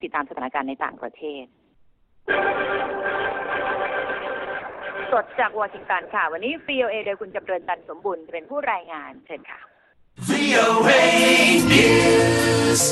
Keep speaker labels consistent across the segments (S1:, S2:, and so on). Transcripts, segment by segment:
S1: ติดตามสถานการณ์ในต่างประเทศสดจากวอชิงตันค่ะวันนี้ VOA โดยคุณจำเริญตันสมบุญจะเป็นผู้รายงานเชิญค่ะ VOA News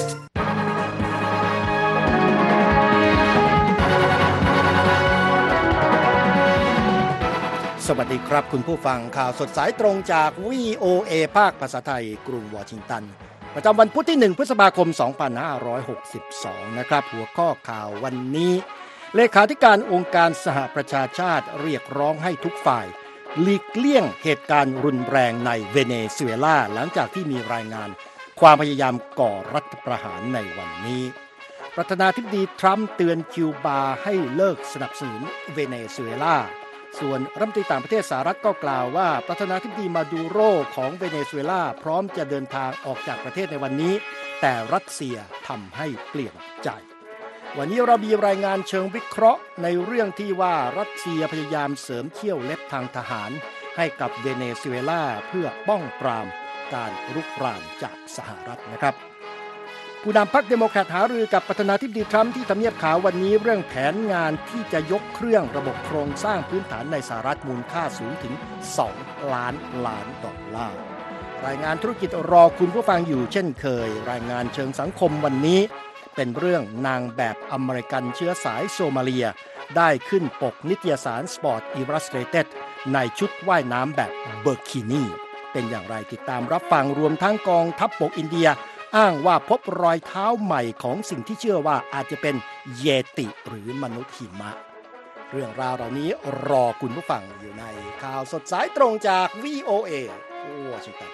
S2: สวัสดีครับคุณผู้ฟังข่าวสดสายตรงจาก VOA ภาคภาษาไทยกรุงวอชิงตันประจำวันพุธที่1พฤษภาคม2562นะครับหัวข้อข่าววันนี้เลขาธิการองค์การสหประชาชาติเรียกร้องให้ทุกฝ่ายหลีกเลี่ยงเหตุการณ์รุนแรงในเวเนซุเอลาหลังจากที่มีรายงานความพยายามก่อรัฐประหารในวันนี้ประธานาธิบดีทรัมป์เตือนคิวบาให้เลิกสนับสนุนเวเนซุเอลาส่วนรัฐมนตรีต่างประเทศสหรัฐก็กล่าวว่าประธานาธิบดีมาดูโรของเวเนซุเอลาพร้อมจะเดินทางออกจากประเทศในวันนี้แต่รัสเซียทำให้เปลี่ยนใจวันนี้เรามีรายงานเชิงวิเคราะห์ในเรื่องที่ว่ารัสเซียพยายามเสริมเขี้ยวเล็บทางทหารให้กับเวเนซุเอลาเพื่อป้องปรามการรุกรานจากสหรัฐนะครับผู้นำพรรคเดโมแครตหารือกับประธานาธิบดีทรัมป์ที่ทำเนียบขาววันนี้เรื่องแผนงานที่จะยกเครื่องระบบโครงสร้างพื้นฐานในสหรัฐมูลค่าสูงถึง$2 ล้านรายงานธุรกิจรอคุณผู้ฟังอยู่เช่นเคยรายงานเชิงสังคมวันนี้เป็นเรื่องนางแบบอเมริกันเชื้อสายโซมาเลียได้ขึ้นปกนิตยสาร Sport Illustrated ในชุดว่ายน้ำแบบเบอร์คินีเป็นอย่างไรติดตามรับฟังรวมทั้งกองทัพบกอินเดียอ้างว่าพบรอยเท้าใหม่ของสิ่งที่เชื่อว่าอาจจะเป็นเยติหรือมนุษย์หิมะเรื่องราวเหล่านี้รอคุณผู้ฟังอยู่ในข่าวสดสายตรงจาก VOA วอชิงตัน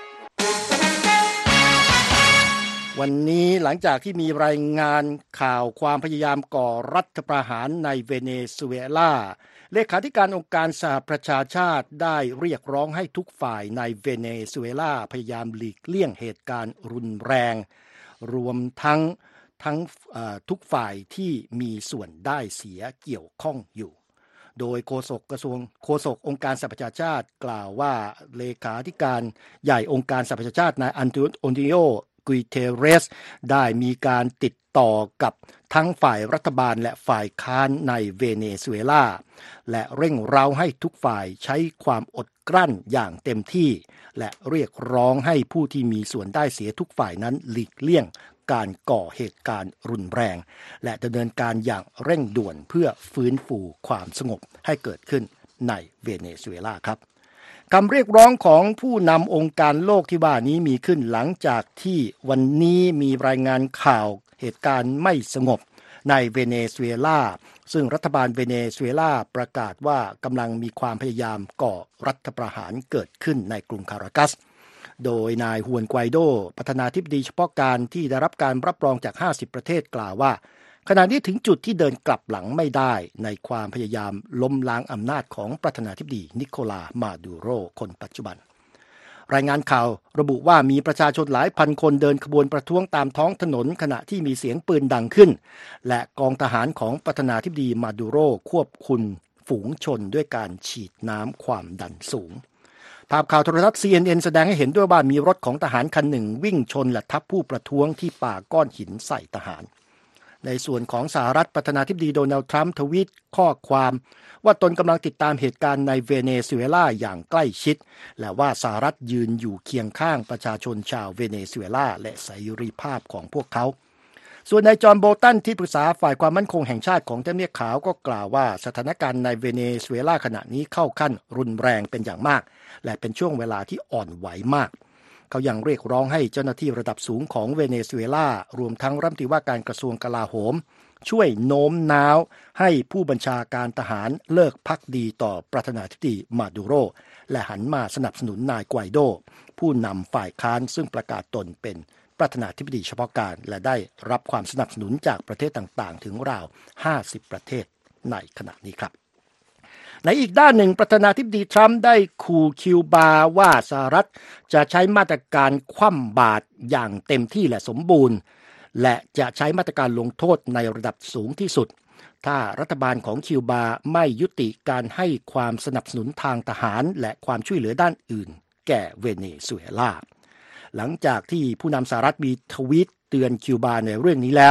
S2: วันนี้หลังจากที่มีรายงานข่าวความพยายามก่อรัฐประหารในเวเนซุเอลาเลขาธิการองค์การสหประชาชาติได้เรียกร้องให้ทุกฝ่ายในเวเนซุเอลาพยายามหลีกเลี่ยงเหตุการณ์รุนแรงรวมทั้งทุกฝ่ายที่มีส่วนได้เสียเกี่ยวข้องอยู่โดยโฆษกองค์การสหประชาชาติกล่าวว่าเลขาธิการใหญ่องค์การสหประชาชาตินายอันโตนิโอกุยเทเรสได้มีการติดต่อกับทั้งฝ่ายรัฐบาลและฝ่ายค้านในเวเนซุเอลาและเร่งเร้าให้ทุกฝ่ายใช้ความอดกลั้นอย่างเต็มที่และเรียกร้องให้ผู้ที่มีส่วนได้เสียทุกฝ่ายนั้นหลีกเลี่ยงการก่อเหตุการณ์รุนแรงและดำเนินการอย่างเร่งด่วนเพื่อฟื้นฟูความสงบให้เกิดขึ้นในเวเนซุเอลาครับคำเรียกร้องของผู้นำองค์การโลกที่ว่านี้มีขึ้นหลังจากที่วันนี้มีรายงานข่าวเหตุการณ์ไม่สงบในเวเนซุเอลาซึ่งรัฐบาลเวเนซุเอลาประกาศว่ากำลังมีความพยายามก่อรัฐประหารเกิดขึ้นในกรุงคารากัสโดยนายฮวนไกวโดประธานาธิบดีเฉพาะการที่ได้รับการรับรองจาก50ประเทศกล่าวว่าขณะนี้ถึงจุดที่เดินกลับหลังไม่ได้ในความพยายามล้มล้างอำนาจของประธานาธิบดีนิโคลามาดูโรคนปัจจุบันรายงานข่าวระบุว่ามีประชาชนหลายพันคนเดินขบวนประท้วงตามท้องถนนขณะที่มีเสียงปืนดังขึ้นและกองทหารของประธานาธิบดีมาดูโรควบคุมฝูงชนด้วยการฉีดน้ำความดันสูงภาพข่าวโทรทัศน์ CNN แสดงให้เห็นด้วยว่ามีรถของทหารคันหนึ่งวิ่งชนและทับผู้ประท้วงที่ปาก้อนหินใส่ทหารในส่วนของสหรัฐประธานาธิบดีโดนัลด์ทรัมป์ทวีตข้อความว่าตนกำลังติดตามเหตุการณ์ในเวเนซุเอลาอย่างใกล้ชิดและว่าสหรัฐยืนอยู่เคียงข้างประชาชนชาวเวเนซุเอลาและเสรีภาพของพวกเขาส่วนนายจอห์นโบตันที่ปรึกษาฝ่ายความมั่นคงแห่งชาติของทำเนียบขาวก็กล่าวว่าสถานการณ์ในเวเนซุเอลาขณะนี้เข้าขั้นรุนแรงเป็นอย่างมากและเป็นช่วงเวลาที่อ่อนไหวมากเขายังเรียกร้องให้เจ้าหน้าที่ระดับสูงของเวเนซุเอลารวมทั้งรัฐมนตรีว่าการกระทรวงกลาโหมช่วยโน้มน้าวให้ผู้บัญชาการทหารเลิกภักดีต่อประธานาธิบดีมาดูโรและหันมาสนับสนุนนายไกวโดผู้นำฝ่ายค้านซึ่งประกาศตนเป็นประธานาธิบดีเฉพาะการและได้รับความสนับสนุนจากประเทศต่างๆถึงราว50ประเทศในขณะนี้ครับในอีกด้านหนึ่งประธานาธิบดีทรัมป์ได้ขู่คิวบาว่าสหรัฐจะใช้มาตรการคว่ำบาตรอย่างเต็มที่และสมบูรณ์และจะใช้มาตรการลงโทษในระดับสูงที่สุดถ้ารัฐบาลของคิวบาไม่ยุติการให้ความสนับสนุนทางทหารและความช่วยเหลือด้านอื่นแก่เวเนซุเอลาหลังจากที่ผู้นำสหรัฐมีทวีตเตือนคิวบาในเรื่องนี้แล้ว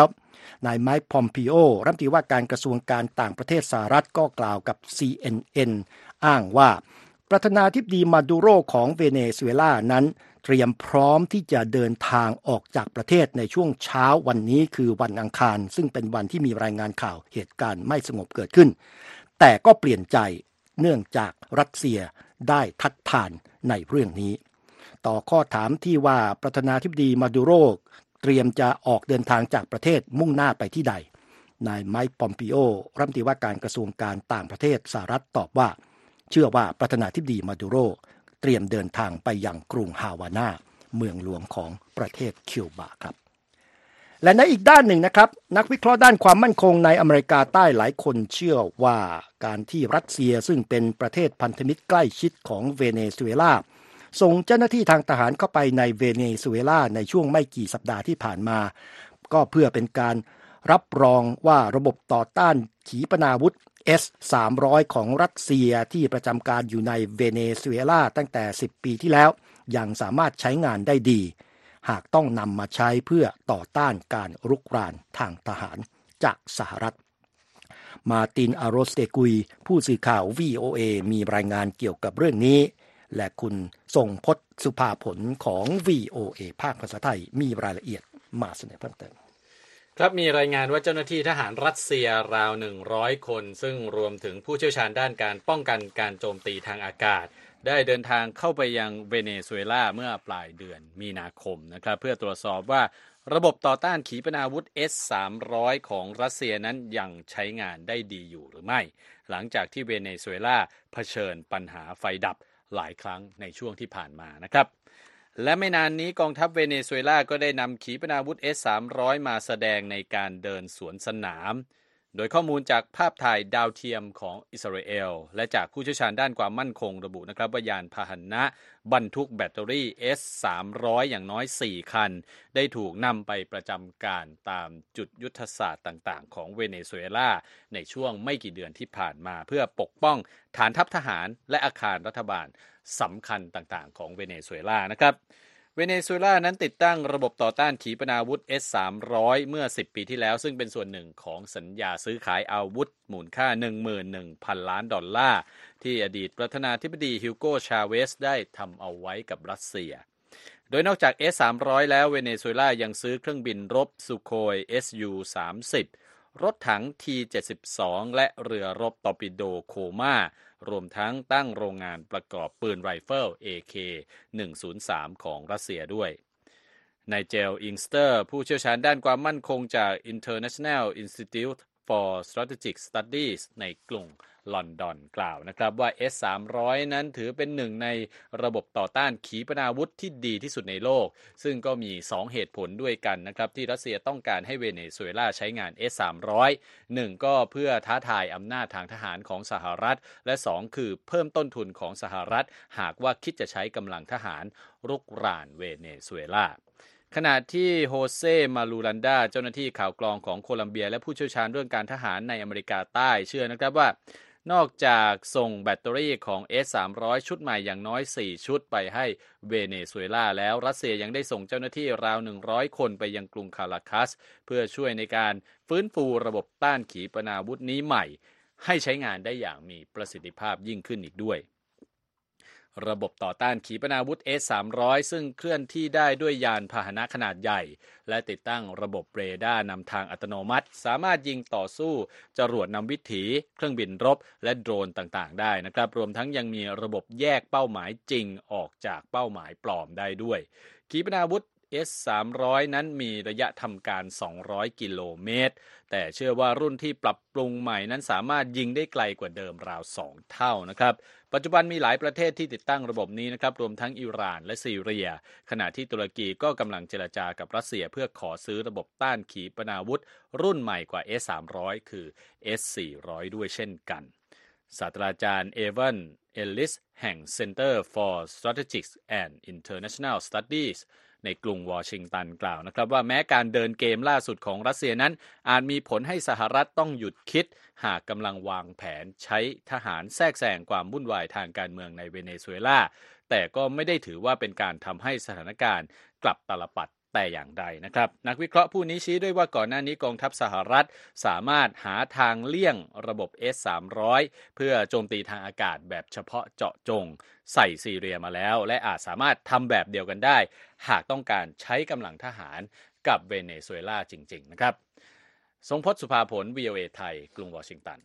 S2: นายไมค์ พอมปิโอรัฐมนตรีว่าการกระทรวงการต่างประเทศสหรัฐก็กล่าวกับ CNN อ้างว่าประธานาธิบดีมาดูโรของเวเนซุเอลานั้นเตรียมพร้อมที่จะเดินทางออกจากประเทศในช่วงเช้าวันนี้คือวันอังคารซึ่งเป็นวันที่มีรายงานข่าวเหตุการณ์ไม่สงบเกิดขึ้นแต่ก็เปลี่ยนใจเนื่องจากรัสเซียได้ทัดทานในเรื่องนี้ต่อข้อถามที่ว่าประธานาธิบดีมาดูโรเตรียมจะออกเดินทางจากประเทศมุ่งหน้าไปที่ใดนายไมค์ พอมปิโอรัฐมนตรีว่าการกระทรวงการต่างประเทศสหรัฐตอบว่าเชื่อว่าประธานาธิบดีมาดูโรเตรียมเดินทางไปยังกรุงฮาวาน่าเมืองหลวงของประเทศคิวบาครับและในอีกด้านหนึ่งนะครับนักวิเคราะห์ด้านความมั่นคงในอเมริกาใต้หลายคนเชื่อว่าการที่รัสเซียซึ่งเป็นประเทศพันธมิตรใกล้ชิดของเวเนซุเอลาส่งเจ้าหน้าที่ทางทหารเข้าไปในเวเนซุเอลาในช่วงไม่กี่สัปดาห์ที่ผ่านมาก็เพื่อเป็นการรับรองว่าระบบต่อต้านขีปนาวุธ S-300 ของรัสเซียที่ประจำการอยู่ในเวเนซุเอลาตั้งแต่10 ปีที่แล้วยังสามารถใช้งานได้ดีหากต้องนำมาใช้เพื่อต่อต้านการรุกรานทางทหารจากสหรัฐมาร์ติน อารอสเตกุยผู้สื่อข่าว VOA มีรายงานเกี่ยวกับเรื่องนี้และคุณทรงพจน์สุภาผลของ VOA ภาคภาษาไทยมีรายละเอียดมาเสนอเพิ่มเติม
S3: ครับมีรายงานว่าเจ้าหน้าที่ทหารรัสเซียราว100คนซึ่งรวมถึงผู้เชี่ยวชาญด้านการป้องกันการโจมตีทางอากาศได้เดินทางเข้าไปยังเวเนซุเอลาเมื่อปลายเดือนมีนาคมนะครับเพื่อตรวจสอบว่าระบบต่อต้านขีปนาวุธ S-300 ของรัสเซียนั้นยังใช้งานได้ดีอยู่หรือไม่หลังจากที่เวเนซุเอลาเผชิญปัญหาไฟดับหลายครั้งในช่วงที่ผ่านมานะครับและไม่นานนี้กองทัพเวเนซุเอลาก็ได้นำขีปนาวุธ S-300 มาแสดงในการเดินสวนสนามโดยข้อมูลจากภาพถ่ายดาวเทียมของอิสราเอลและจากผู้เชี่ยวชาญด้านความมั่นคงระบุนะครับว่ายานพาหนะบรรทุกแบตเตอรี่ S-300 อย่างน้อย4คันได้ถูกนำไปประจำการตามจุดยุทธศาสตร์ต่างๆของเวเนซุเอลาในช่วงไม่กี่เดือนที่ผ่านมาเพื่อปกป้องฐานทัพทหารและอาคารรัฐบาลสำคัญต่างๆของเวเนซุเอลานะครับเวเนซุเอลานั้นติดตั้งระบบต่อต้านขีปนาวุธ S-300 เมื่อ10 ปีที่แล้วซึ่งเป็นส่วนหนึ่งของสัญญาซื้อขายอาวุธมูลค่า 11,000 ล้านดอลลาร์ที่อดีตประธานาธิบดีฮิวโก ชาเวสได้ทำเอาไว้กับรัสเซียโดยนอกจาก S-300 แล้วเวเนซุเอลายังซื้อเครื่องบินรบสุโคย Su-30 รถถัง T-72 และเรือรบตอร์ปิโดโคม่ารวมทั้งตั้งโรงงานประกอบปืนไรเฟิล AK-103 ของรัสเซียด้วยนายเจล อิงสเตอร์ผู้เชี่ยวชาญด้านความมั่นคงจาก International Institute for Strategic Studies ในกรุงลอนดอนกล่าวนะครับว่า S-300 นั้นถือเป็นหนึ่งในระบบต่อต้านขีปนาวุธที่ดีที่สุดในโลกซึ่งก็มี2เหตุผลด้วยกันนะครับที่รัสเซียต้องการให้เวเนซุเอลาใช้งาน S-300 1ก็เพื่อท้าทายอำนาจทางทหารของสหรัฐและ2คือเพิ่มต้นทุนของสหรัฐหากว่าคิดจะใช้กำลังทหารรุกรานเวเนซุเอลาขณะที่โฮเซ มาลูรันดาเจ้าหน้าที่ข่าวกรองของโคลัมเบียและผู้เชี่ยวชาญเรื่องการทหารในอเมริกาใต้เชื่อนะครับว่านอกจากส่งแบตเตอรี่ของ S-300 ชุดใหม่อย่างน้อย4ชุดไปให้เวเนซุเอลาแล้วรัสเซียยังได้ส่งเจ้าหน้าที่ราว100คนไปยังกรุงคาราคัสเพื่อช่วยในการฟื้นฟูระบบต้านขีปนาวุธนี้ใหม่ให้ใช้งานได้อย่างมีประสิทธิภาพยิ่งขึ้นอีกด้วยระบบต่อต้านขีปนาวุธ S-300 ซึ่งเคลื่อนที่ได้ด้วยยานพาหนะขนาดใหญ่และติดตั้งระบบเรดาร์นำทางอัตโนมัติสามารถยิงต่อสู้จรวดนำวิถีเครื่องบินรบและโดรนต่างๆได้นะครับรวมทั้งยังมีระบบแยกเป้าหมายจริงออกจากเป้าหมายปลอมได้ด้วยขีปนาวุธ S-300 นั้นมีระยะทำการ200กิโลเมตรแต่เชื่อว่ารุ่นที่ปรับปรุงใหม่นั้นสามารถยิงได้ไกลกว่าเดิมราว2เท่านะครับปัจจุบันมีหลายประเทศที่ติดตั้งระบบนี้นะครับรวมทั้งอิหร่านและซีเรียขณะที่ตุรกีก็กำลังเจรจากับรัสเซียเพื่อขอซื้อระบบต้านขีปนาวุธรุ่นใหม่กว่า S-300 คือ S-400 ด้วยเช่นกันศาสตราจารย์เอเวนเอลลิสแห่ง Center for Strategic and International Studiesในกรุงวอชิงตันกล่าวนะครับว่าแม้การเดินเกมล่าสุดของรัสเซียนั้นอาจมีผลให้สหรัฐต้องหยุดคิดหากกำลังวางแผนใช้ทหารแทรกแซงความวุ่นวายทางการเมืองในเวเนซุเอลาแต่ก็ไม่ได้ถือว่าเป็นการทำให้สถานการณ์กลับตาลปัตรแต่อย่างใดนะครับนักวิเคราะห์ผู้นี้ชี้ด้วยว่าก่อนหน้านี้กองทัพสหรัฐสามารถหาทางเลี่ยงระบบ S-300 เพื่อโจมตีทางอากาศแบบเฉพาะเจาะจงใส่ซีเรียมาแล้วและอาจสามารถทำแบบเดียวกันได้หากต้องการใช้กำลังทหารกับเวเนซุเอลาจริงๆนะครับทรงพจน์สุภาผล VOA ไทยกรุงวอชิงตัน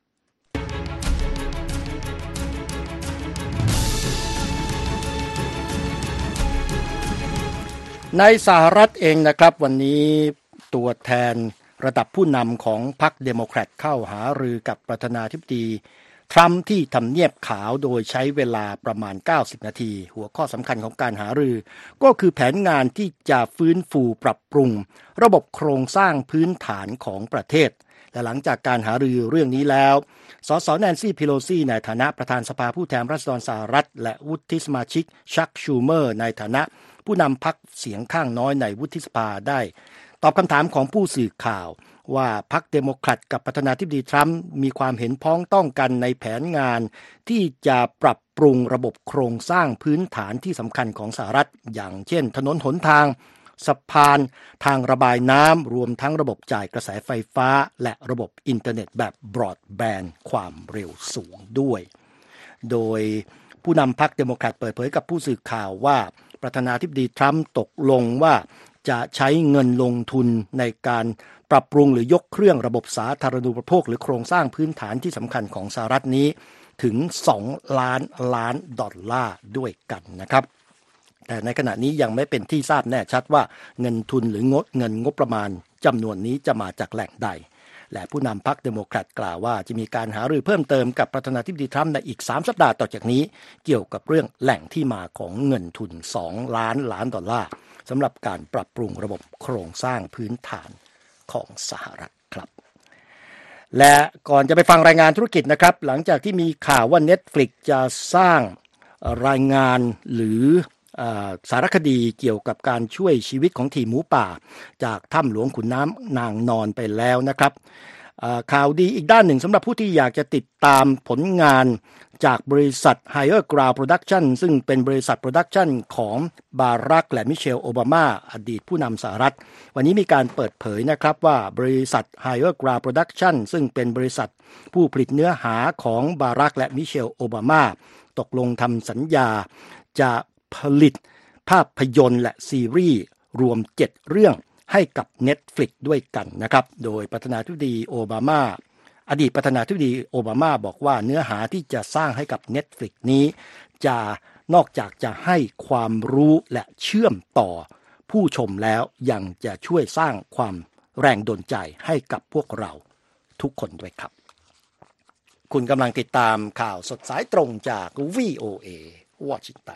S2: ในสหรัฐเองนะครับวันนี้ตัวแทนระดับผู้นำของพรรคเดโมแครตเข้าหารือกับประธานาธิบดีทรัมป์ที่ทำเนียบขาวโดยใช้เวลาประมาณ90นาทีหัวข้อสำคัญของการหารือก็คือแผนงานที่จะฟื้นฟูปรับปรุงระบบโครงสร้างพื้นฐานของประเทศและหลังจากการหารือเรื่องนี้แล้วสสแนนซี่เพโลซีในฐานะประธานสภาผู้แทนราษฎรสหรัฐและวุฒิสมาชิกชักชูเมอร์ในฐานะผู้นำพรรคเสียงข้างน้อยในวุฒิสภาได้ตอบคำถามของผู้สื่อข่าวว่าพรรคเดโมแครตกับประธานาธิบดีทรัมป์มีความเห็นพ้องต้องกันในแผนงานที่จะปรับปรุงระบบโครงสร้างพื้นฐานที่สำคัญของสหรัฐอย่างเช่นถนนหนทางสะพานทางระบายน้ำรวมทั้งระบบจ่ายกระแสไฟฟ้าและระบบอินเทอร์เน็ตแบบบรอดแบนด์ความเร็วสูงด้วยโดยผู้นำพรรคเดโมแครตเปิดเผยกับผู้สื่อข่าวว่าประธานาธิบดีทรัมป์ตกลงว่าจะใช้เงินลงทุนในการปรับปรุงหรือยกเครื่องระบบสาธารณูปโภคหรือโครงสร้างพื้นฐานที่สำคัญของสหรัฐนี้ถึง2 ล้านล้านดอลลาร์ด้วยกันนะครับแต่ในขณะนี้ยังไม่เป็นที่ทราบแน่ชัดว่าเงินทุนหรือเงินงบประมาณจำนวนนี้จะมาจากแหล่งใดและผู้นำพรรคเดโมแครตกล่าวว่าจะมีการหารือเพิ่มเติมกับประธานาธิบดีทรัมป์ในอีก3สัปดาห์ต่อจากนี้เกี่ยวกับเรื่องแหล่งที่มาของเงินทุน2 ล้านล้านดอลลาร์สำหรับการปรับปรุงระบบโครงสร้างพื้นฐานของสหรัฐครับและก่อนจะไปฟังรายงานธุรกิจนะครับหลังจากที่มีข่าวว่า Netflix จะสร้างรายงานหรือสารคดีเกี่ยวกับการช่วยชีวิตของทีมหมูป่าจากถ้ำหลวงขุนน้ำนางนอนไปแล้วนะครับข่าวดีอีกด้านหนึ่งสำหรับผู้ที่อยากจะติดตามผลงานจากบริษัท Higher Ground Production ซึ่งเป็นบริษัทโปรดักชันของบารักและมิเชลโอบามาอดีตผู้นำสหรัฐวันนี้มีการเปิดเผยนะครับว่าบริษัท Higher Ground Production ซึ่งเป็นบริษัทผู้ผลิตเนื้อหาของบารักและมิเชลโอบามาตกลงทำสัญญาจะผลิตภาพยนตร์และซีรีส์รวม7เรื่องให้กับ Netflix ด้วยกันนะครับโดยประธานาธิบดีโอบามาอดีตประธานาธิบดีโอบามาบอกว่าเนื้อหาที่จะสร้างให้กับ Netflix นี้จะนอกจากจะให้ความรู้และเชื่อมต่อผู้ชมแล้วยังจะช่วยสร้างความแรงดลใจให้กับพวกเราทุกคนด้วยครับคุณกำลังติดตามข่าวสดสายตรงจาก VOA วอชิงตัน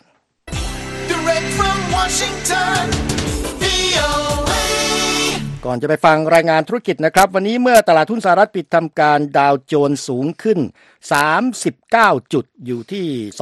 S2: Direct from Washington, VOA ก่อนจะไปฟังรายงานธุรกิจนะครับวันนี้เมื่อตลาดหุ้นสหรัฐปิดทำการดาวโจนส์สูงขึ้น39จุดอยู่ที่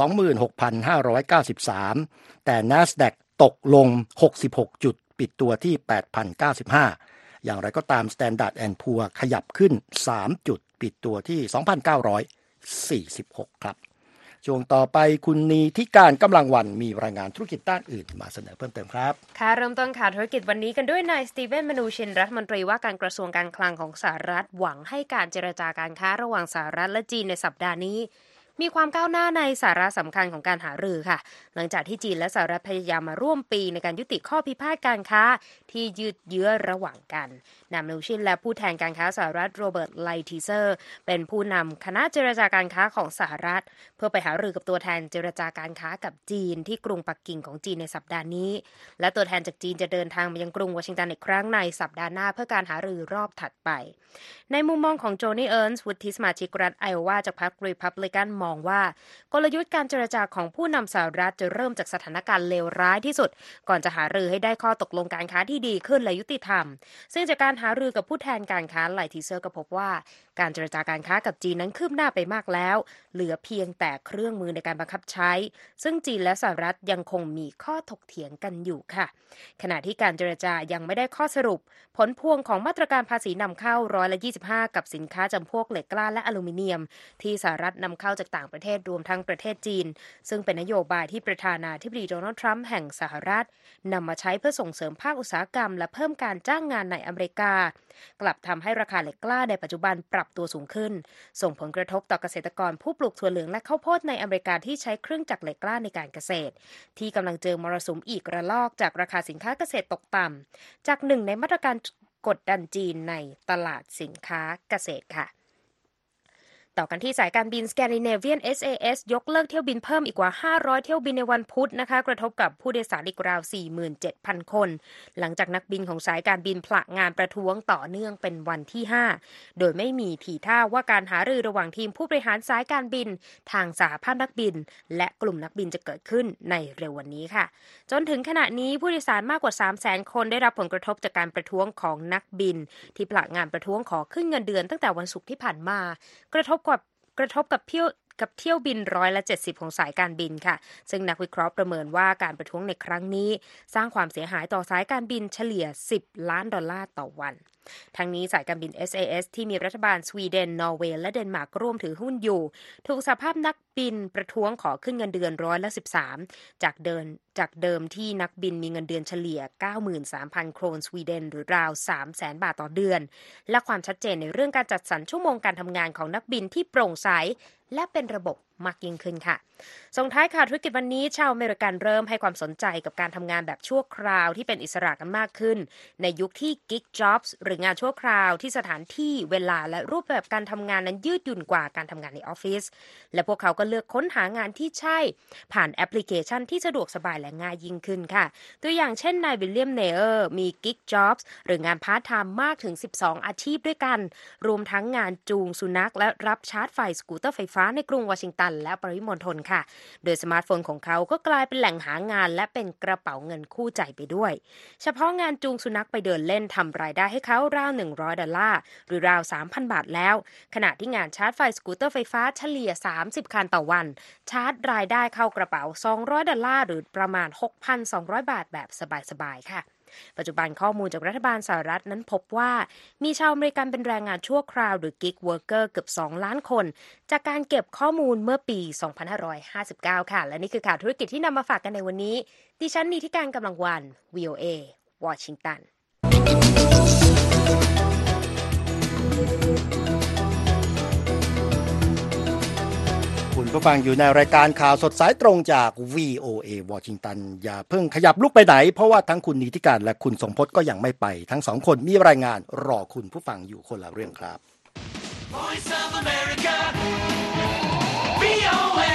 S2: 26,593 แต่ NASDAQ ตกลง66จุดปิดตัวที่ 8,095 อย่างไรก็ตาม Standard & Poor's ขยับขึ้น3จุดปิดตัวที่ 2,946 ครับช่วงต่อไปคุณนีที่การกำลังวันมีรายงานธุรกิจด้านอื่นมาเสนอเพิ่มเติมครับ
S4: ค่ะเริ่มต้นข่าวธุรกิจวันนี้กันด้วยนายสตีเวน มนูชินรัฐมนตรีว่าการกระทรวงการคลังของสหรัฐหวังให้การเจรจาการค้าระหว่างสหรัฐและจีนในสัปดาห์นี้มีความก้าวหน้าในสาระสำคัญของการหารือค่ะหลังจากที่จีนและสหรัฐพยายามมาร่วมปีในการยุติข้อพิพาทการค้าที่ยืดเยื้อระหว่างกันนายมนูชินและผู้แทนการค้าสหรัฐโรเบิร์ตไลทีเซอร์เป็นผู้นำคณะเจรจาการค้าของสหรัฐเพื่อไปหารือกับตัวแทนเจรจาการค้ากับจีนที่กรุงปักกิ่งของจีนในสัปดาห์นี้และตัวแทนจากจีนจะเดินทางมายังกรุงวอชิงตันอีกครั้งในสัปดาห์หน้าเพื่อการหารือรอบถัดไปในมุมมองของโจนี่เอิร์นส์วุฒิสมาชิกรัฐไอโอวาจากพรรครีพับลิกันมองว่ากลยุทธ์การเจรจาของผู้นำสหรัฐจะเริ่มจากสถานการณ์เลวร้ายที่สุดก่อนจะหารือให้ได้ข้อตกลงการค้าที่ดีขึ้นและยุติธรรมซึ่งจากการหารือกับผู้แทนการค้าไลทีเซอร์ก็พบว่าการเจรจาการค้ากับจีนนั้นคืบหน้าไปมากแล้วเหลือเพียงแต่เครื่องมือในการบังคับใช้ซึ่งจีนและสหรัฐยังคงมีข้อถกเถียงกันอยู่ค่ะขณะที่การเจรจายังไม่ได้ข้อสรุปผลพวงของมาตรการภาษีนำเข้า125%กับสินค้าจำพวกเหล็กกล้าและอลูมิเนียมที่สหรัฐนำเข้าจากต่างประเทศรวมทั้งประเทศจีนซึ่งเป็นนโยบายที่ประธานาธิบดีโดนัลด์ทรัมป์แห่งสหรัฐนำมาใช้เพื่อส่งเสริมภาคอุตสาหกรรมและเพิ่มการจ้างงานในอเมริกากลับทำให้ราคาเหล็กกล้าในปัจจุบันปรับตัวสูงขึ้นส่งผลกระทบต่อเกษตรกรผู้ปลูกถั่วเหลืองและข้าวโพดในอเมริกาที่ใช้เครื่องจักรเหล็กกล้าในการเกษตรที่กำลังเจอมรสุมอีกระลอกจากราคาสินค้าเกษตรตกต่ำจากหนึ่งในมาตรการกดดันจีนในตลาดสินค้าเกษตรค่ะต่อกันที่สายการบิน Scandinavian SAS ยกเลิกเที่ยวบินเพิ่มอีกกว่า500เที่ยวบินในวันพุธนะคะกระทบกับผู้โดยสารอีกราว 47,000 คนหลังจากนักบินของสายการบินผละงานประท้วงต่อเนื่องเป็นวันที่5โดยไม่มีทีท่าว่าการหารือระหว่างทีมผู้บริหารสายการบินทางสหภาพนักบินและกลุ่มนักบินจะเกิดขึ้นในเร็ววันนี้ค่ะจนถึงขณะนี้ผู้โดยสารมากกว่า 300,000 คนได้รับผลกระทบจากการประท้วงของนักบินที่ผละงานประท้วงขอขึ้นเงินเดือนตั้งแต่วันศุกร์ที่ผ่านมากระทบกับเที่ยวบิน70%ของสายการบินค่ะซึ่งนักวิเคราะห์ประเมินว่าการประท้วงในครั้งนี้สร้างความเสียหายต่อสายการบินเฉลี่ย$10 ล้านต่อวันทั้งนี้สายการบิน SAS ที่มีรัฐบาลสวีเดนนอร์เวย์และเดนมาร์กร่วมถือหุ้นอยู่ถูกสหภาพนักบินประท้วงขอขึ้นเงินเดือน13%จากเดิมที่นักบินมีเงินเดือนเฉลี่ย 93,000 โครนสวีเดนหรือราว 300,000 บาทต่อเดือนและความชัดเจนในเรื่องการจัดสรรชั่วโมงการทำงานของนักบินที่โปร่งใสและเป็นระบบมากยิ่งขึ้นค่ะส่งท้ายข่าวธุรกิจวันนี้ชาวอเมริกันเริ่มให้ความสนใจกับการทำงานแบบชั่วคราวที่เป็นอิสระกันมากขึ้นในยุคที่ Gig Jobs หรืองานชั่วคราวที่สถานที่เวลาและรูปแบบการทำงานนั้นยืดหยุ่นกว่าการทำงานในออฟฟิศและพวกเขาก็เลือกค้นหางานที่ใช่ผ่านแอปพลิเคชันที่สะดวกสบายและง่ายยิ่งขึ้นค่ะตัวอย่างเช่นนายวิลเลียมเนเออร์มี Gig Jobs หรืองานพาร์ทไทม์มากถึง12อาชีพด้วยกันรวมทั้งงานจูงสุนัขและรับชาร์จไฟสกูตเตอร์ไฟฟ้าในกรุงวอชิงตันและปริมณฑลค่ะโดยสมาร์ทโฟนของเขาก็กลายเป็นแหล่งหางานและเป็นกระเป๋าเงินคู่ใจไปด้วยเฉพาะงานจูงสุนัขไปเดินเล่นทำรายได้ให้เขาราว$100หรือราว 3,000 บาทแล้วขณะที่งานชาร์จไฟสกูตเตอร์ไฟฟ้าเฉลี่ย30คันต่อวันชาร์จรายได้เข้ากระเป๋า$200หรือประมาณ 6,200 บาทแบบสบายๆค่ะปัจจุบันข้อมูลจากรัฐบาลสหรัฐนั้นพบว่ามีชาวอเมริกันเป็นแรงงานชั่วคราวหรือ Gig Worker เกือบ2ล้านคนจากการเก็บข้อมูลเมื่อปี 2559 ค่ะและนี่คือข่าวธุรกิจที่นำมาฝากกันในวันนี้ดิฉันนิติการกำลังวัน VOA วอชิงตัน
S2: คุณผู้ฟังอยู่ในรายการข่าวสดสายตรงจาก VOA วอชิงตันอย่าเพิ่งขยับลุกไปไหนเพราะว่าทั้งคุณนิติการและคุณสมพจน์ก็ยังไม่ไปทั้งสองคนมีรายงานรอคุณผู้ฟังอยู่คนละเรื่องครับ
S5: Voice of America VOA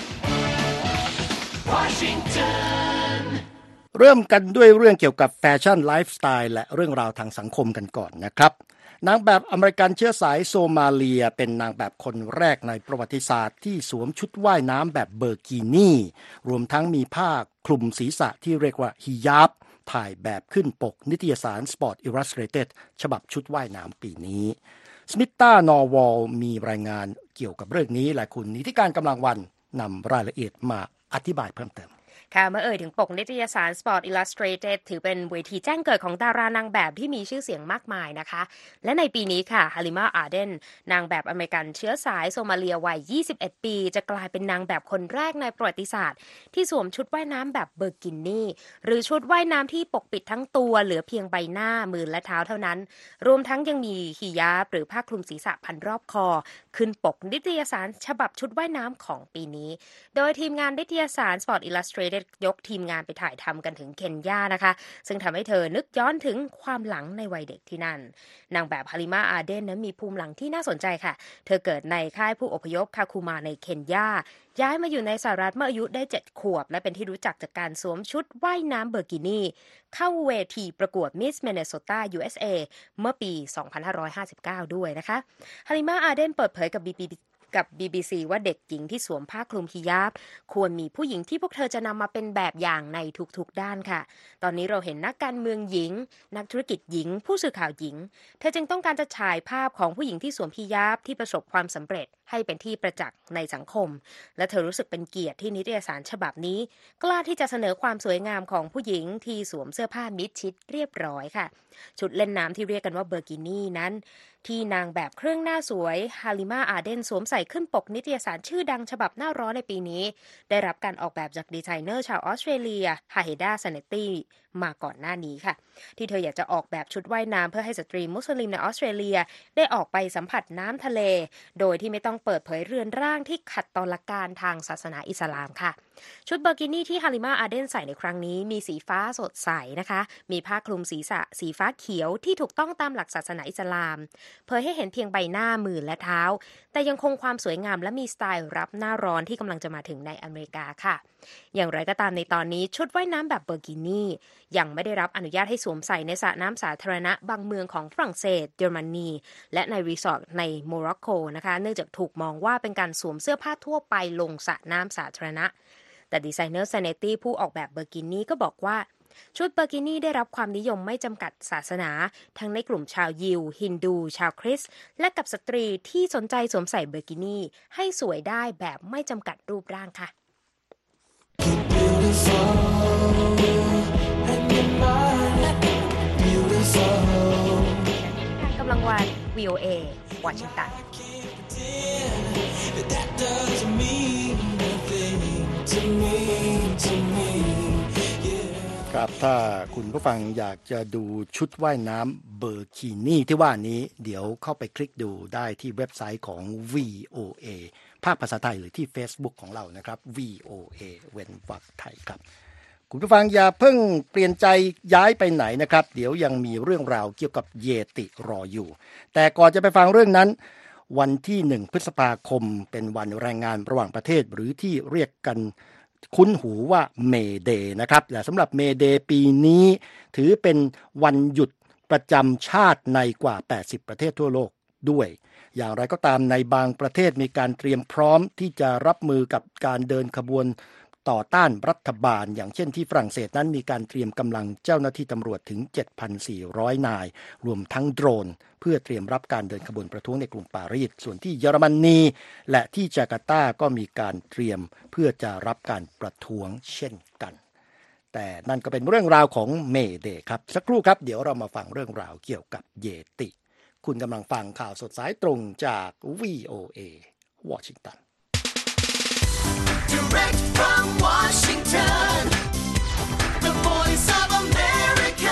S5: Washington
S2: เริ่มกันด้วยเรื่องเกี่ยวกับแฟชั่นไลฟ์สไตล์และเรื่องราวทางสังคมกันก่อนนะครับนางแบบอเมริกันเชื้อสายโซมาเลียเป็นนางแบบคนแรกในประวัติศาสตร์ที่สวมชุดว่ายน้ำแบบเบอร์กินี่รวมทั้งมีผ้าคลุมศีรษะที่เรียกว่าฮิญาบถ่ายแบบขึ้นปกนิตยสาร Sport Illustrated ฉบับชุดว่ายน้ำปีนี้สมิตตานอร์วอลมีรายงานเกี่ยวกับเรื่องนี้และคุณนิติการกำลังวันนำรายละเอียดมาอธิบายเพิ่มเติม
S4: ค่ะเมื่อถึงปกนิตยสาร Sport Illustrated ถือเป็นเวทีแจ้งเกิดของดารานางแบบที่มีชื่อเสียงมากมายนะคะและในปีนี้ค่ะฮาลิมาอาเดนนางแบบอเมริกันเชื้อสายโซมาเลียวัย21ปีจะกลายเป็นนางแบบคนแรกในประวัติศาสตร์ที่สวมชุดว่ายน้ำแบบเบอร์กินี่หรือชุดว่ายน้ำที่ปกปิดทั้งตัวเหลือเพียงใบหน้ามือและเท้าเท่านั้นรวมทั้งยังมีฮิญาบหรือผ้าคลุมศีรษะพันรอบคอขึ้นปกนิตยสารฉบับชุดว่ายน้ำของปีนี้โดยทีมงานนิตยสาร Sport Illustratedยกทีมงานไปถ่ายทำกันถึงเคนยานะคะซึ่งทำให้เธอนึกย้อนถึงความหลังในวัยเด็กที่นั่นนางแบบฮาลิมาอาเดนนั้นมีภูมิหลังที่น่าสนใจค่ะเธอเกิดในค่ายผู้อพยพคาคูมาในเคนยาย้ายมาอยู่ในสหรัฐเมื่ออายุได้7ขวบและเป็นที่รู้จักจากการสวมชุดว่ายน้ำเบอร์กินี่เข้าเวทีประกวด Miss Minnesota USA เมื่อปี 2559 ด้วยนะคะฮาลิมาอาเดนเปิดเผยกับBBC ว่าเด็กหญิงที่สวมผ้าคลุมฮิญาบควรมีผู้หญิงที่พวกเธอจะนำมาเป็นแบบอย่างในทุกๆด้านค่ะตอนนี้เราเห็นนักการเมืองหญิงนักธุรกิจหญิงผู้สื่อข่าวหญิงเธอจึงต้องการจะฉายภาพของผู้หญิงที่สวมฮิญาบที่ประสบความสำเร็จให้เป็นที่ประจักษ์ในสังคมและเธอรู้สึกเป็นเกียรติที่นิตยสารฉบับนี้กล้าที่จะเสนอความสวยงามของผู้หญิงที่สวมเสื้อผ้ามิดชิดเรียบร้อยค่ะชุดเล่นน้ำที่เรียกกันว่าเบอร์กินี่นั้นที่นางแบบเครื่องหน้าสวยฮาลิมาอาเดนสวมใส่ขึ้นปกนิตยสารชื่อดังฉบับหน้าร้อนในปีนี้ได้รับการออกแบบจากดีไซเนอร์ชาวออสเตรเลียฮาเฮดาซาเนตตี้มาก่อนหน้านี้ค่ะที่เธออยากจะออกแบบชุดว่ายน้ำเพื่อให้สตรีมุสลิมในออสเตรเลียได้ออกไปสัมผัสน้ำทะเลโดยที่ไม่ต้องเปิดเผยเรือนร่างที่ขัดต่อหลักการทางศาสนาอิสลามค่ะชุดเบอร์กินี่ที่ฮาลิมาอาเดนใส่ในครั้งนี้มีสีฟ้าสดใสนะคะมีผ้าคลุมศีรษะสีฟ้าเขียวที่ถูกต้องตามหลักศาสนาอิสลามเผยให้เห็นเพียงใบหน้ามือและเท้าแต่ยังคงความสวยงามและมีสไตล์รับหน้าร้อนที่กำลังจะมาถึงในอเมริกาค่ะอย่างไรก็ตามในตอนนี้ชุดว่ายน้ำแบบเบอร์กินี่ยังไม่ได้รับอนุญาตให้สวมใส่ในสระน้ำสาธารณะบางเมืองของฝรั่งเศสเยอรมนีและในรีสอร์ทในโมร็อกโกนะคะเนื่องจากถูกมองว่าเป็นการสวมเสื้อผ้าทั่วไปลงสระน้ำสาธารณะแต่ดีไซเนอร์ซาเนตตี้ผู้ออกแบบเบอร์กินี่ก็บอกว่าชุดเบอร์กินี่ได้รับความนิยมไม่จำกัดศาสนาทั้งในกลุ่มชาวยิวฮินดูชาวคริสต์และกับสตรีที่สนใจสวมใส่เบอร์กินี่ให้สวยได้แบบไม่จำกัดรูปร่างค่ะกำลังวัน VOA วอชิงตัน
S2: ครับถ้าคุณผู้ฟังอยากจะดูชุดว่ายน้ำเบอร์กินี่ที่ว่านี้เดี๋ยวเข้าไปคลิกดูได้ที่เว็บไซต์ของ VOA ภาคภาษาไทยหรือที่ Facebook ของเรานะครับ VOA เว้นวรรคไทยครับคุณผู้ฟังอย่าเพิ่งเปลี่ยนใจย้ายไปไหนนะครับเดี๋ยวยังมีเรื่องราวเกี่ยวกับเยติรออยู่แต่ก่อนจะไปฟังเรื่องนั้นวันที่1 พฤษภาคมเป็นวันแรงงานระหว่างประเทศหรือที่เรียกกันคุ้นหูว่าเมย์เดย์นะครับและสำหรับเมย์เดย์ปีนี้ถือเป็นวันหยุดประจำชาติในกว่า80ประเทศทั่วโลกด้วยอย่างไรก็ตามในบางประเทศมีการเตรียมพร้อมที่จะรับมือกับการเดินขบวนต่อต้านรัฐบาลอย่างเช่นที่ฝรั่งเศสนั้นมีการเตรียมกำลังเจ้าหน้าที่ตำรวจถึง 7,400 นายรวมทั้งโดรนเพื่อเตรียมรับการเดินขบวนประท้วงในกรุงปารีสส่วนที่เยอรมนีและที่จาการ์ตาก็มีการเตรียมเพื่อจะรับการประท้วงเช่นกันแต่นั่นก็เป็นเรื่องราวของเมย์เดย์ครับสักครู่ครับเดี๋ยวเรามาฟังเรื่องราวเกี่ยวกับเยติคุณกำลังฟังข่าวสดสายตรงจาก VOA วอชิงตัน
S5: Direct from Washington, the voice of America,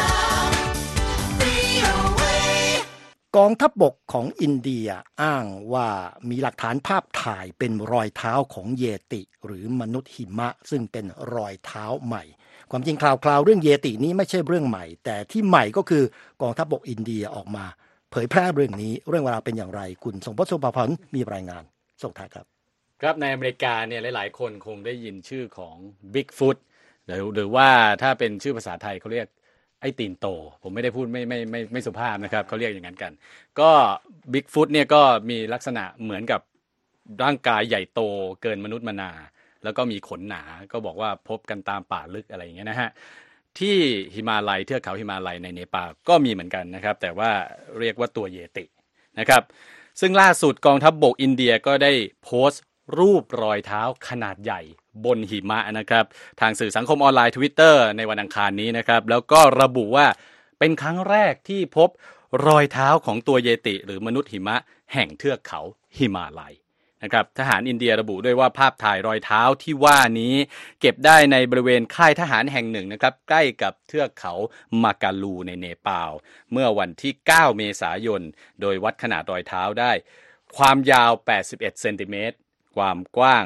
S5: VOA.
S2: กองทัพบกของอินเดียอ้างว่ามีหลักฐานภาพถ่ายเป็นรอยเท้าของเยติหรือมนุษย์หิมะซึ่งเป็นรอยเท้าใหม่ความจริงคราวๆเรื่องเยตินี้ไม่ใช่เรื่องใหม่แต่ที่ใหม่ก็คือกองทัพบกอินเดียออกมาเผยแพร่เรื่องนี้เรื่องราวเป็นอย่างไรคุณสมพศ สุภาพรมีรายงานส่งท้ายครับ
S3: ครับในอเมริกาเนี่ยหลายๆคนคงได้ยินชื่อของ Bigfoot หรือว่าถ้าเป็นชื่อภาษาไทยเขาเรียกไอ้ตีนโตผมไม่ได้พูดไม่สุภาพนะครับเขาเรียกอย่างนั้นกันก็ Bigfoot เนี่ยก็มีลักษณะเหมือนกับร่างกายใหญ่โตเกินมนุษย์มนาแล้วก็มีขนหนาก็บอกว่าพบกันตามป่าลึกอะไรอย่างเงี้ยนะฮะที่หิมาลัยเทือกเขาหิมาลัยในเนปาลก็มีเหมือนกันนะครับแต่ว่าเรียกว่าตัวเยตินะครับซึ่งล่าสุดกองทัพบกอินเดียก็ได้โพสต์รูปรอยเท้าขนาดใหญ่บนหิมะนะครับทางสื่อสังคมออนไลน์ Twitter ในวันอังคารนี้นะครับแล้วก็ระบุว่าเป็นครั้งแรกที่พบรอยเท้าของตัวเยติหรือมนุษย์หิมะแห่งเทือกเขาหิมาลัยนะครับทหารอินเดียระบุด้วยว่าภาพถ่ายรอยเท้าที่ว่านี้เก็บได้ในบริเวณค่ายทหารแห่งหนึ่งนะครับใกล้กับเทือกเขามาการูในเนปาลเมื่อวันที่9 เมษายนโดยวัดขนาดรอยเท้าได้ความยาว81 เซนติเมตรความกว้าง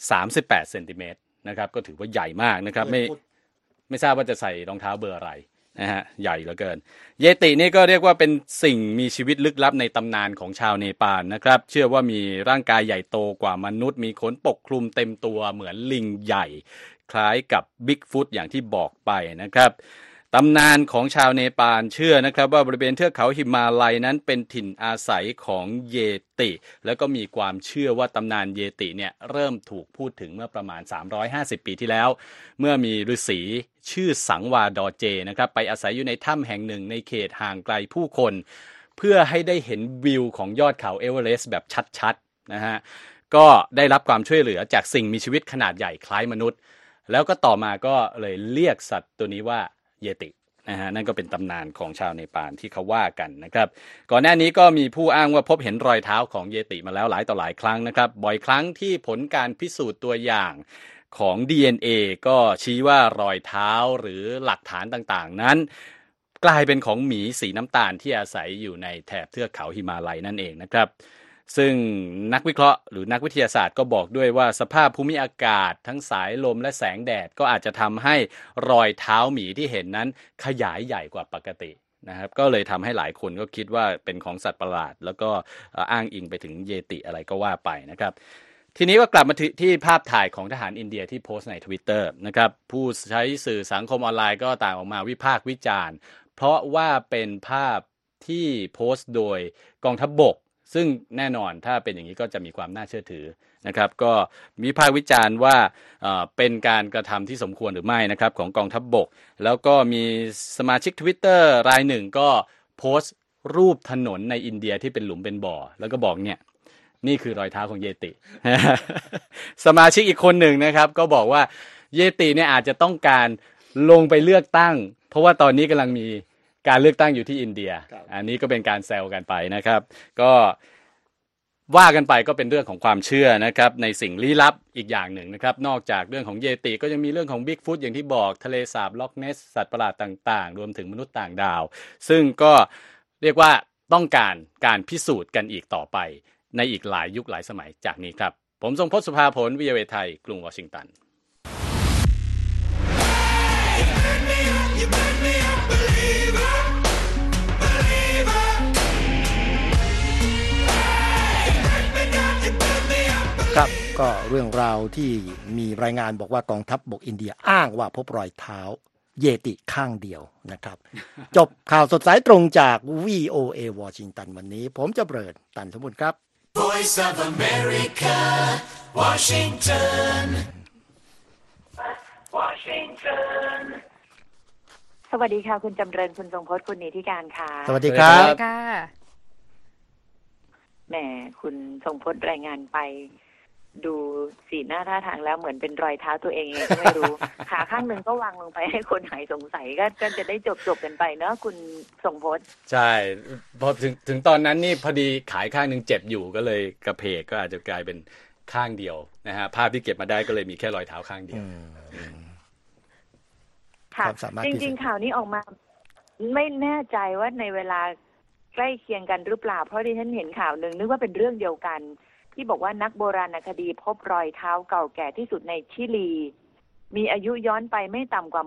S3: 38 เซนติเมตรนะครับก็ถือว่าใหญ่มากนะครับไม่ทราบว่าจะใส่รองเท้าเบอร์อะไรนะฮะใหญ่เหลือเกินเยตินี่ก็เรียกว่าเป็นสิ่งมีชีวิตลึกลับในตำนานของชาวเนปาลนะครับเชื่อว่ามีร่างกายใหญ่โตกว่ามนุษย์มีขนปกคลุมเต็มตัวเหมือนลิงใหญ่คล้ายกับบิ๊กฟุตอย่างที่บอกไปนะครับตำนานของชาวเนปาลเชื่อนะครับว่าบริเวณเทือกเขาหิมาลัยนั้นเป็นถิ่นอาศัยของเยติแล้วก็มีความเชื่อว่าตำนานเยติเนี่ยเริ่มถูกพูดถึงเมื่อประมาณ350 ปีที่แล้วเมื่อมีฤาษีชื่อสังวาดอเจนะครับไปอาศัยอยู่ในถ้ำแห่งหนึ่งในเขตห่างไกลผู้คนเพื่อให้ได้เห็นวิวของยอดเขาเอเวอเรสต์แบบชัดนะฮะก็ได้รับความช่วยเหลือจากสิ่งมีชีวิตขนาดใหญ่คล้ายมนุษย์แล้วก็ต่อมาก็เลยเรียกสัตว์ตัวนี้ว่าเยตินะฮะนั่นก็เป็นตำนานของชาวเนปาลที่เขาว่ากันนะครับก่อนหน้านี้ก็มีผู้อ้างว่าพบเห็นรอยเท้าของเยติมาแล้วหลายต่อหลายครั้งนะครับบ่อยครั้งที่ผลการพิสูจน์ตัวอย่างของ DNA ก็ชี้ว่ารอยเท้าหรือหลักฐานต่างๆนั้นกลายเป็นของหมีสีน้ำตาลที่อาศัยอยู่ในแถบเทือกเขาหิมาลัยนั่นเองนะครับซึ่งนักวิเคราะห์หรือนักวิทยาศาสตร์ก็บอกด้วยว่าสภาพภูมิอากาศทั้งสายลมและแสงแดดก็อาจจะทำให้รอยเท้าหมีที่เห็นนั้นขยายใหญ่กว่าปกตินะครับก็เลยทำให้หลายคนก็คิดว่าเป็นของสัตว์ประหลาดแล้วก็อ้างอิงไปถึงเยติอะไรก็ว่าไปนะครับทีนี้ก็กลับมาที่ภาพถ่ายของทหารอินเดียที่โพสต์ใน Twitter นะครับผู้ใช้สื่อสังคมออนไลน์ก็ต่างออกมาวิพากษ์วิจารณ์เพราะว่าเป็นภาพที่โพสต์โดยกองทัพบกซึ่งแน่นอนถ้าเป็นอย่างนี้ก็จะมีความน่าเชื่อถือนะครับก็วิพากษ์วิจารณ์ว่าเป็นการกระทำที่สมควรหรือไม่นะครับของกองทัพบกแล้วก็มีสมาชิก Twitter รายหนึ่งก็โพสต์รูปถนนในอินเดียที่เป็นหลุมเป็นบ่อแล้วก็บอกเนี่ยนี่คือรอยเท้าของเยติ สมาชิกอีกคนหนึ่งนะครับก็บอกว่าเยติเนี่ยอาจจะต้องการลงไปเลือกตั้งเพราะว่าตอนนี้กำลังมีการเลือกตั้งอยู่ที่อินเดียอันนี้ก็เป็นการแซวกันไปนะครับก็ว่ากันไปก็เป็นเรื่องของความเชื่อนะครับในสิ่งลี้ลับอีกอย่างหนึ่งนะครับนอกจากเรื่องของเยติก็ยังมีเรื่องของบิ๊กฟุตอย่างที่บอกทะเลสาบล็อกเนสสัตว์ประหลาดต่างๆรวมถึงมนุษย์ต่างดาวซึ่งก็เรียกว่าต้องการพิสูจน์กันอีกต่อไปในอีกหลายยุคหลายสมัยจากนี้ครับผมทรงพจน์สุภาผล VOA ไทยกรุงวอชิงตัน
S2: ครับก็เรื่องราวที่มีรายงานบอกว่ากองทัพบกอินเดียอ้างว่าพบรอยเท้าเยติข้างเดียวนะครับ จบข่าวสดสายตรงจาก VOA วอชิงตันวันนี้ผมจะเบิร์ดตันสมบูรณ์ครับ
S5: Voice of America, Washington.
S1: สวัสดีค่ะคุณจำเริญคุณทรงพจน์คุณนิติการค่ะ
S2: สวัสดีครับ
S4: ค่ะ
S1: แหมคุณทรงพจน์รายงานไปดูสีหน้าท่าทางแล้วเหมือนเป็นรอยเท้าตัวเองไงก็ไม่รู้ ขาข้างหนึ่งก็วางลงไปให้คนหายสงสัยก็จะได้จบกันไปเนอะคุณทรงพจน์
S3: ใช่พอถึงตอนนั้นนี่พอดีขายข้างหนึ่งเจ็บอยู่ก็เลยกระเพกก็อาจจะกลายเป็นข้างเดียวนะฮะภาพที่เก็บมาได้ก็เลยมีแค่รอยเท้าข้างเดียว
S1: ค่ะจริงๆข่าวนี้ออกมาไม่แน่ใจว่าในเวลาใกล้เคียงกันหรือเปล่าเพราะที่ฉันเห็นข่าวหนึ่งนึกว่าเป็นเรื่องเดียวกันที่บอกว่านักโบราณคดีพบรอยเท้าเก่าแก่ที่สุดในชิลีมีอายุย้อนไปไม่ต่ำกว่า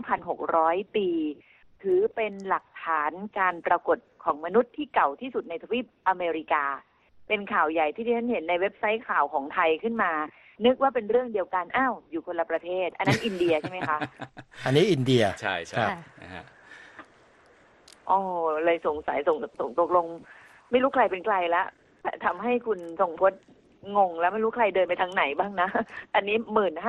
S1: 15,600 ปีถือเป็นหลักฐานการปรากฏของมนุษย์ที่เก่าที่สุดในทวีปอเมริกาเป็นข่าวใหญ่ที่ฉันเห็นในเว็บไซต์ข่าวของไทยขึ้นมานึกว่าเป็นเรื่องเดียวกันอ้าวอยู่คนละประเทศอันนั้นอินเดียใช่ไหมคะ
S2: อันนี้อินเดีย
S3: ใช่นะฮะ
S1: อ๋อเลยสงสัยตกลงไม่รู้ใครเป็นใครละทำให้คุณทรงพจน์งงแล้วไม่รู้ใครเดินไปทางไหนบ้างนะอันนี้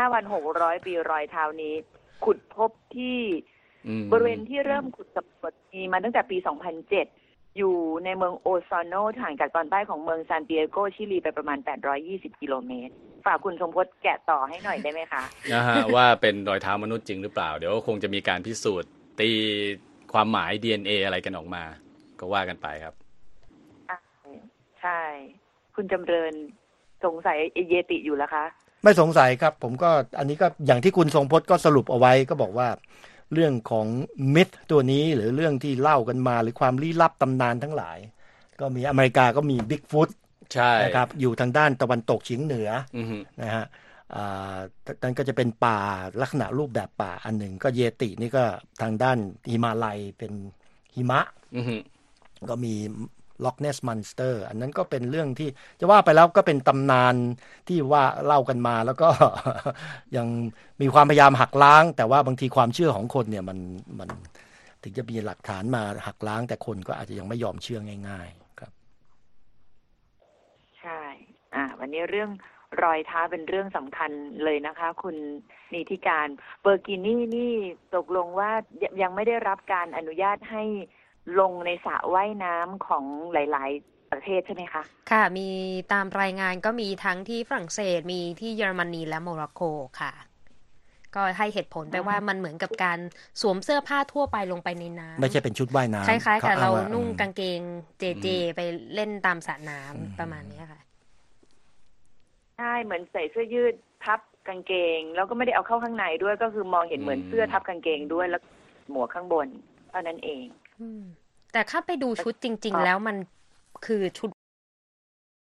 S1: 15,600 ปีรอยเท้านี้ขุดพบที่บริเวณที่เริ่มขุดสำรวจมีมาตั้งแต่ปี 2007 อยู่ในเมืองโอซาโนห่างจากตอนใต้ของเมืองซานติเอโกชิลีไปประมาณ820 กิโลเมตรฝากคุณทรงพจน์แกะต่อให้หน่อยได้ไหมคะ
S3: นะฮะว่าเป็นรอยเท้ามนุษย์จริงหรือเปล่าเดี๋ยวคงจะมีการพิสูจน์ตีความหมาย DNA อะไรกันออกมาก็ว่ากันไปครับ
S1: ใช่คุณจำเริญสงสัยเยติอยู่แล้วคะ
S2: ไม่สงสัยครับผมก็อันนี้ก็อย่างที่คุณทรงพจน์ก็สรุปเอาไว้ก็บอกว่าเรื่องของมิธตัวนี้หรือเรื่องที่เล่ากันมาหรือความลี้ลับตำนานทั้งหลายก็มีอเมริกาก็มีบิ๊กฟุต
S3: ใช่
S2: นะครับอยู่ทางด้านตะวันตกเฉียงเหนือนะฮะนั่นก็จะเป็นป่าลักษณะรูปแบบป่าอันหนึ่งก็เยตินี่ก็ทางด้านหิมาลัยเป็นหิมะก็มีล็อกเนสมอนสเตอร์อันนั้นก็เป็นเรื่องที่จะว่าไปแล้วก็เป็นตำนานที่ว่าเล่ากันมาแล้วก็ ยังมีความพยายามหักล้างแต่ว่าบางทีความเชื่อของคนเนี่ยมันถึงจะมีหลักฐานมาหักล้างแต่คนก็อาจจะยังไม่ยอมเชื่อง่ายๆครับ
S1: ใช่วันนี้เรื่องรอยเท้าเป็นเรื่องสำคัญเลยนะคะคุณนิติการเบอร์กินี่นี่ตกลงว่ายังไม่ได้รับการอนุญาตให้ลงในสระว่ายน้ำของหลายประเทศใช่ไหมคะ
S4: ค่ะมีตามรายงานก็มีทั้งที่ฝรั่งเศสมีที่เยอรมนีและโมร็อกโกค่ะก็ให้เหตุผลไปว่ามันเหมือนกับการสวมเสื้อผ้าทั่วไปลงไปในน้ำ
S2: ไม่ใช่เป็นชุดว่ายน้ำ
S4: คล้ายๆกับเรานุ่ง
S2: ว่
S4: กางเกงเจไปเล่นตามสระน้ำประมาณนี้ค่ะ
S1: ใช่เหมือนใส่เสื้อยืดทับกางเกงแล้วก็ไม่ได้เอาเข้าข้างในด้วยก็คือมองเห็นเหมือนเสื้อทับกางเกงด้วยแล้วหมวกข้างบนเท่านั้นเอง
S4: แต่ถ้าไปดูชุดจริงๆแล้วมันคือชุด